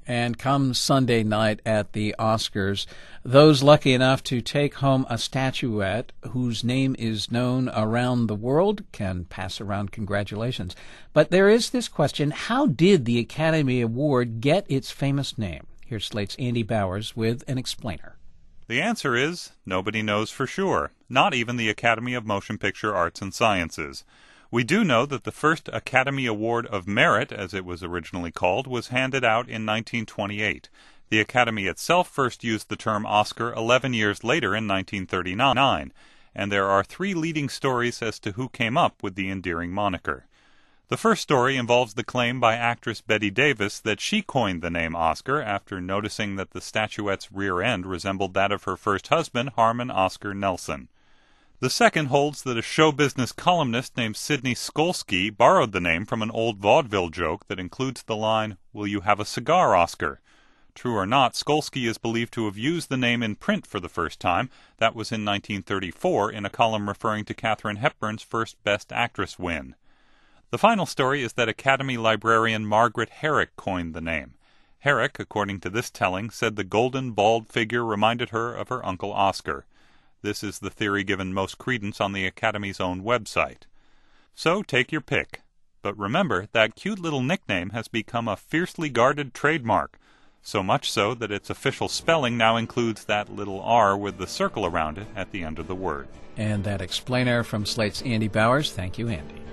And come Sunday night at the Oscars, those lucky enough to take home a statuette whose name is known around the world can pass around congratulations. But there is this question, how did the Academy Award get its famous name? Here's Slate's Andy Bowers with an explainer. The answer is nobody knows for sure, not even the Academy of Motion Picture Arts and Sciences. We do know that the first Academy Award of Merit, as it was originally called, was handed out in 1928. The Academy itself first used the term Oscar 11 years later in 1939, and there are three leading stories as to who came up with the endearing moniker. The first story involves the claim by actress Bette Davis that she coined the name Oscar after noticing that the statuette's rear end resembled that of her first husband, Harmon Oscar Nelson. The second holds that a show business columnist named Sidney Skolsky borrowed the name from an old vaudeville joke that includes the line, "Will you have a cigar, Oscar?" True or not, Skolsky is believed to have used the name in print for the first time. That was in 1934 in a column referring to Katharine Hepburn's first Best Actress win. The final story is that Academy librarian Margaret Herrick coined the name. Herrick, according to this telling, said the golden, bald figure reminded her of her uncle Oscar. This is the theory given most credence on the Academy's own website. So take your pick. But remember, that cute little nickname has become a fiercely guarded trademark, so much so that its official spelling now includes that little R with the circle around it at the end of the word. And that explainer from Slate's Andy Bowers. Thank you, Andy.